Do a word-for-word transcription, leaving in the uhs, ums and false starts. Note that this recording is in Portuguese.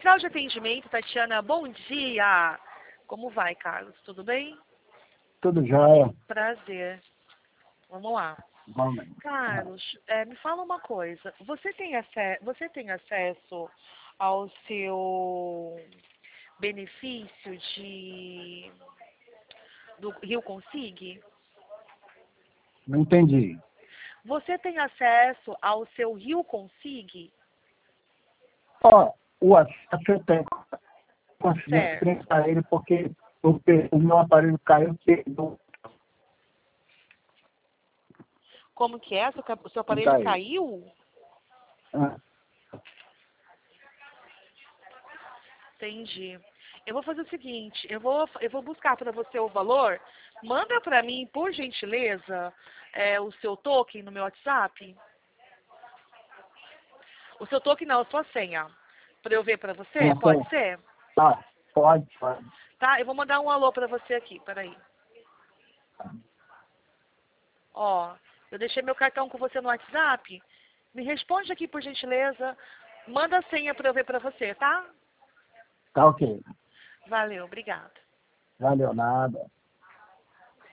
Central de Atendimento, Tatiana, bom dia. Como vai, Carlos? Tudo bem? Tudo jóia. Prazer. Vamos lá. Vamos. Carlos, é, me fala uma coisa. Você tem, ace você tem acesso ao seu benefício de do Rio Consig? Não entendi. Você tem acesso ao seu Rio Consig? Ó, o acesso eu tenho. Consegui Certo. printar ele porque o, pe- o meu aparelho caiu. Perdeu. Como que é? Seu ca- O seu aparelho Caiu. caiu? Ah, Entendi. Eu vou fazer o seguinte, eu vou, eu vou buscar para você o valor. Manda para mim, por gentileza, é, o seu token no meu WhatsApp. O seu token não, a sua senha. Para eu ver para você, não pode sei. ser? Tá, pode, pode. Tá, eu vou mandar um alô para você aqui, peraí. Ó, eu deixei meu cartão com você no WhatsApp. Me responde aqui, por gentileza. Manda a senha para eu ver para você, tá? Tá ok. Valeu, obrigada. Valeu nada.